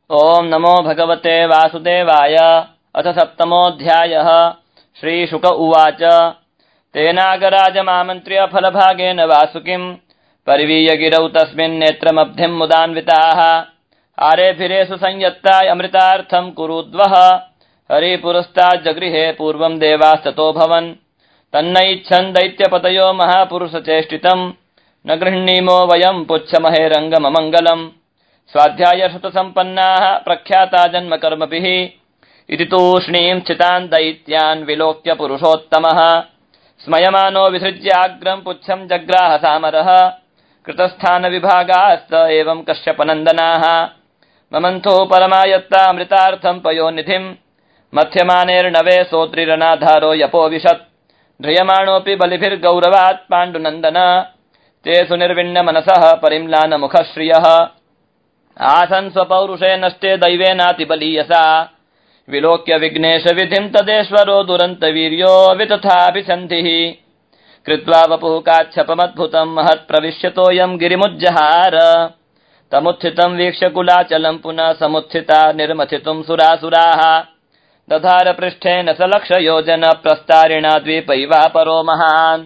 ओम नमो भगवते वासुदेवाय। अथ सप्तमोऽध्यायः। श्रीशुक उवाच। तेनागराजमामन्त्र्य फलभागेन वासुकिम् परिवीय गिरौ तस्मिन् नेत्रमब्धिम् मुदान्विताः। आरेभिरेषु संयत्ता अमृतार्थम् कुरुद्वः। हरिपुरस्ताज्जगृहे पूर्वम् देवास्ततो भवन्। तन्नैच्छन् दैत्यपतयो महापुरुषचेष्टितम्। न गृह्णीमो वयम् पुच्छमहे रङ्गममङ्गलम्। स्वाध्यायशतसम्पन्नाः प्रख्याता जन्मकर्मभिः। इति तूष्णीम् स्थितान् दैत्यान् विलोक्य पुरुषोत्तमः। स्मयमानो विसृज्याग्रम् पुच्छम् जग्राह सामरः। कृतस्थानविभागास्त एवम् कश्यपनन्दनाः। ममन्थो परमायत्ता अमृतार्थम् पयोनिधिम्। मथ्यमानेर्नवे सोत्रिरनाधारो यपोविशत्। ध्रियमाणोऽपि बलिभिर्गौरवात् पाण्डुनन्दन। ते सुनिर्विण्ण मनसः परिम्लानमुखः श्रियः। आसन् स्वपौरुषे नष्टे दैवेनातिबलीयसा। विलोक्य विघ्नेश विधिम् तदेश्वरो दुरन्तवीर्यो वितथाभिसन्धिः। कृत्वा वपुः काच्छपमद्भुतम् महत्प्रविश्यतोऽयम् गिरिमुज्जहार। तमुत्थितम् वीक्ष्य कुलाचलम् पुनः समुत्थिता निर्मथितुम् सुरासुराः। दधार पृष्ठेन सलक्षयोजन प्रस्तारिणा द्वीपैवापरो महान्।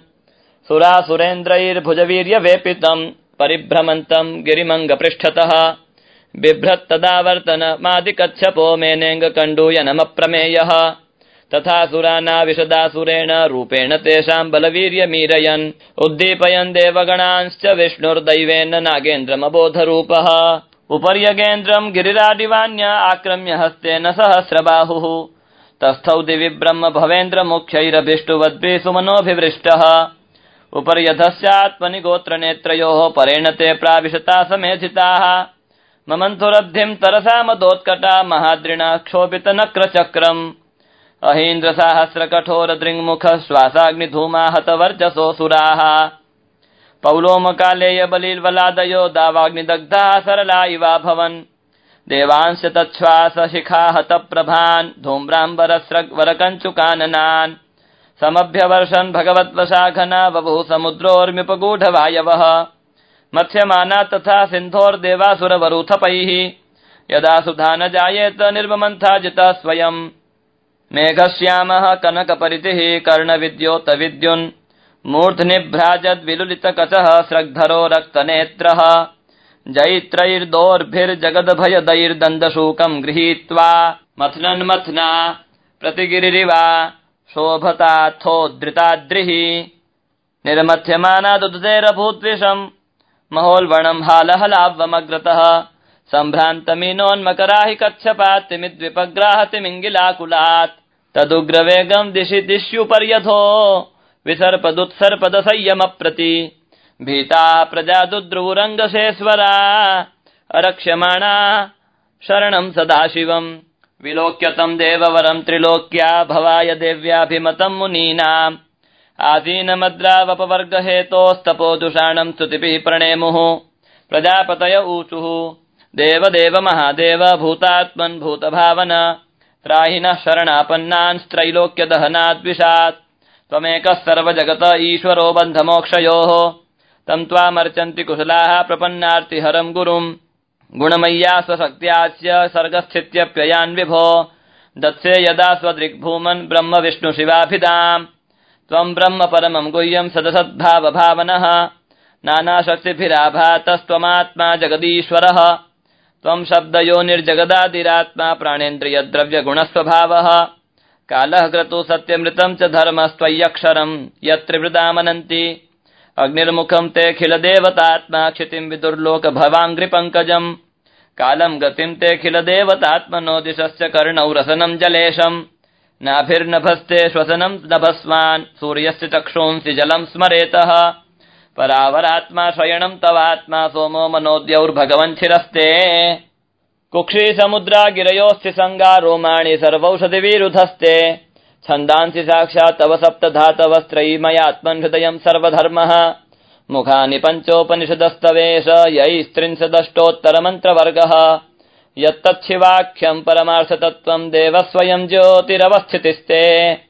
सुरासुरेन्द्रैर्भुजवीर्यवेपितम् परिभ्रमन्तम् गिरिमङ्गपृष्ठतः। बिभ्रत्तदावर्तनमादिकच्छपो मेनेऽङ्गकण्डूयनमप्रमेयः। तथा सुरानाविशदासुरेण रूपेण तेषाम् बलवीर्यमीरयन् उद्दीपयन् देवगणांश्च विष्णुर्दैवेन नागेन्द्रमबोधरूपः। उपर्यगेन्द्रम् गिरिरादिवान्य आक्रम्य हस्तेन सहस्रबाहुः। तस्थौ दिवि ब्रह्म भवेन्द्रमुख्यैरभिष्टुवद्भिः सुमनोऽभिवृष्टः। उपर्यधस्यात्मनि गोत्रनेत्रयोः परेण ते प्राविशता समेधिताः। ममन्थुरब्धिम् तरसा मदोत्कटा महाद्रिणा क्षोभितनक्रचक्रम्। अहीन्द्रसाहस्रकठोरदृङ्मुख श्वासाग्निधूमा हतवर्चसोऽसुराः। पौलोमकालेय बलिर्वलादयो दावाग्निदग्धाः सरला इवाभवन्। देवांश्च तच्छ्वास शिखा हतप्रभान् धूम्राम्बरस्रग्वरकञ्चुकाननान्। समभ्यवर्षन् भगवद्वशाघना बभूव समुद्रोर्म्युपगूढवायवः। मथ्यमाना तथा सिन्धोर्देवासुरवरूथपैः। यदा सुधा न जायेत निर्ममन्था जिता स्वयम्। मेघश्यामः कनकपरितिः कर्णविद्योतविद्युन्। मूर्ध्निभ्राजद्विलुलितकचः स्रग्धरो रक्तनेत्रः। जैत्रैर्दोर्भिर्जगदभयदैर्दन्दशूकम् गृहीत्वा मथ्नन्मथ्ना प्रतिगिरिरिवा शोभताथोद्धृताद्रिः। निर्मथ्यमानादुदतेरभूद्विषम् महोल्वणम् हालहलावमग्रतः। सम्भ्रान्तमीनोन्मकराहि कच्छपात्तिमिद्विपग्राहतिमिङ्गिलाकुलात्। तदुग्रवेगम् दिशि दिश्युपर्यधो विसर्पदुत्सर्पदसंयमप्रति। भीताः प्रजादुद्रुवुरङ्गसेश्वरा अरक्ष्यमाणा शरणम् सदाशिवम्। विलोक्यतम् देववरम् त्रिलोक्या भवाय देव्याभिमतम् मुनीनाम्। आसीनमद्रावपवर्गहेतोस्तपोदुषाणम् स्तुतिभिः प्रणेमुः। प्रजापतय ऊचुः देवदेव महादेव भूतात्मन् भूतभावन। त्राहि नः शरणापन्नान् त्रैलोक्यदहनाद्विषात्। त्वमेकः सर्वजगत ईश्वरो बन्धमोक्षयोः। तम् त्वामर्चन्ति कुशलाः प्रपन्नार्तिहरम् गुरुम्। गुणमय्या स्वशक्त्यास्य सर्गस्थित्यप्ययान् विभो। दत्से यदा स्वदृग्भूमन् ब्रह्म विष्णु शिवाभिधाम्। त्वम् ब्रह्म परमम् गुह्यम् सदसद्भावभावनः। नानाशक्तिभिराभातस्त्वमात्मा जगदीश्वरः। त्वम् शब्दयोनिर्जगदादिरात्मा प्राणेन्द्रियद्रव्यगुणस्वभावः। कालः क्रतुः सत्यमृतम् च धर्मस्त्वय्यक्षरम् यत्त्रिवृदामनन्ति। अग्निर्मुखम् तेऽखिलदेवतात्मा क्षितिम् विदुर्लोकभवाङ्घ्रिपङ्कजम्। कालम् गतिम् तेऽखिलदेवतात्मनो दिशश्च कर्णौ रसनम् जलेशम्। नाभिर्नभस्ते श्वसनम् नभस्वान् सूर्यस्य चक्षुंसि जलम् स्मरेतः। परावरात्मा शयनम् तवात्मा सोमो मनोद्यौर्भगवन्थिरस्ते। कुक्षी समुद्रा गिरयोस्ति सङ्गा रोमाणि सर्वौषधिविरुधस्ते। छन्दांसि साक्षात् तव सप्तधातवस्त्रयीमयात्मन् हृदयम् सर्वधर्मः। मुखानि पञ्चोपनिषदस्तवेश यैस्त्रिंशदष्टोत्तरमन्त्रवर्गः। यत्तच्छिवाख्यम् परमार्थतत्त्वम् देव स्वयम् ज्योतिरवस्थितिस्ते।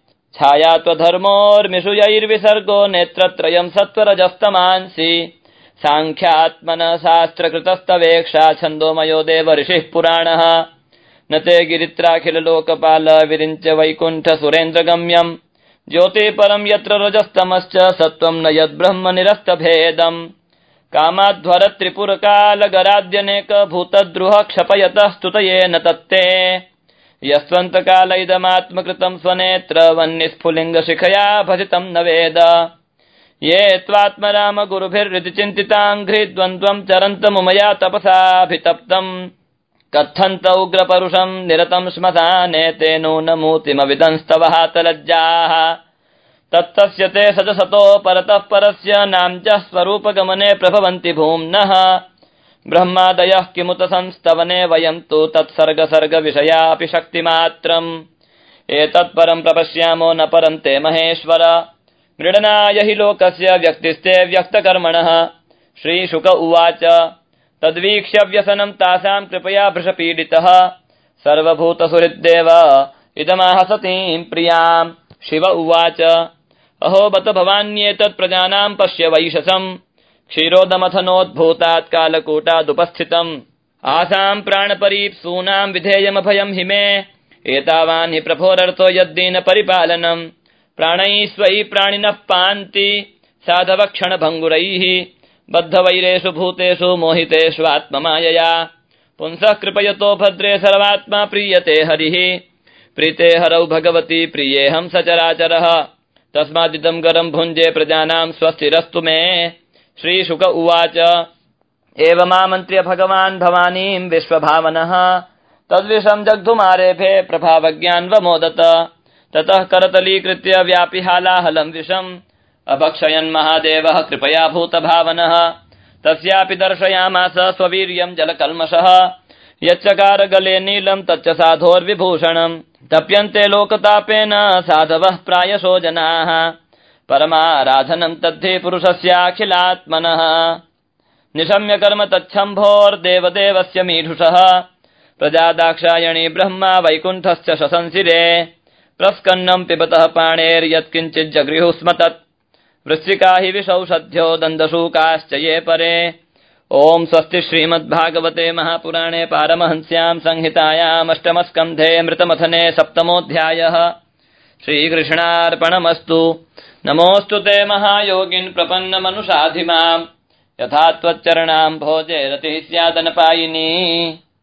छाया त्वधर्मोर्मिषुयैर्विसर्गो नेत्रत्रयम् सत्त्वरजस्तमांसि। साङ्ख्यात्मनः शास्त्रकृतस्तवेक्षा छन्दोमयो देव ऋषिः पुराणः न ते गिरित्राखिललोकपाल विरिञ्च वैकुण्ठ सुरेन्द्रगम्यम् ज्योतिपरम् यत्र रजस्तमश्च सत्त्वम् न यद्ब्रह्म निरस्तभेदम् कामाध्वरत्रिपुरकालगराद्यनेक भूतद्रुह क्षपयतः स्तुतये न तत्ते यस्त्वन्तकाल इदमात्मकृतम् स्वनेत्र वह्निस्फुलिङ्गशिखया भजितम् न वेद ये त्वात्मराम गुरुभिर्हृदि चिन्तिताङ्घ्रिद्वन्द्वम् चरन्तमुमया तपसाभितप्तम् कथन्त उग्रपरुषम् निरतम् श्मशाने ते नूनमूर्तिमविदंस्तवहातलज्जाः तत्तस्य ते सजसतो परतः परस्य नाम्च स्वरूपगमने प्रभवन्ति भूम्नः ब्रह्मादयः किमुत संस्तवने वयम् तु तत्सर्गसर्गविषयापि शक्तिमात्रम् एतत्परम् प्रपश्यामो न परम् ते महेश्वर मृडनाय हि लोकस्य व्यक्तिस्ते व्यक्तकर्मणः श्रीशुक उवाच तद्वीक्ष्य व्यसनम् तासाम् कृपया भृशपीडितः सर्वभूतसुहृद्देव इदमाह सतीम् प्रियाम् शिव उवाच अहो बत भवान्येतत् प्रजानाम् पश्य वैशसम् क्षीरोदमथनोद्भूतात् कालकूटादुपस्थितम् आसाम् प्राणपरीप्सूनाम् विधेयमभयम् हि मे एतावान् हि प्रभोरर्थो यद्दीन परिपालनम् प्राणैः स्वै प्राणिनः पान्ति साधवक्षणभङ्गुरैः बद्धवैरेषु भूतेषु मोहितेषु आत्ममायया पुंसः कृपयतो भद्रे सर्वात्मा प्रीयते हरिः प्रीते हरौ भगवती प्रियेऽहम् सचराचरः तस्मादिदम् गरम् भुञ्जे प्रजानाम् स्वस्तिरस्तु मे श्रीशुक उवाच एवमामन्त्र्य भगवान् भवानीम् विश्वभावनः तद्विषम् जग्धुमारेभे प्रभावज्ञान्वमोदत ततः करतलीकृत्य व्यापिहालाहलम् विषम् अभक्षयन् महादेवः कृपया भूतभावनः तस्यापि दर्शयामास स्ववीर्यम् जलकल्मषः यच्चकार गले नीलम् तच्च साधोर्विभूषणम् तप्यन्ते लोकतापेन साधवः प्रायशो जनाः परमाराधनम् तद्धि पुरुषस्याखिलात्मनः निशम्य कर्म तच्छम्भोर्देवदेवस्य मीढुषः प्रजा दाक्षायणी ब्रह्मा वैकुण्ठश्च शशंसिरे प्रस्कन्नम् पिबतः पाणेर्यत्किञ्चिज्जगृहुः स्म तत् वृश्चिका हि विषौषध्यो दन्दशूकाश्च ये परे ओम स्वस्ति श्रीमद्भागवते महापुराणे पारमहंस्याम् संहितायाम् अष्टमस्कन्धे मृतमथने सप्तमोऽध्यायः श्रीकृष्णार्पणमस्तु। नमोऽस्तु ते महायोगिन् प्रपन्नमनुषाधिमाम् यथा त्वच्चरणाम् भोजे रतिः स्यादनपायिनी।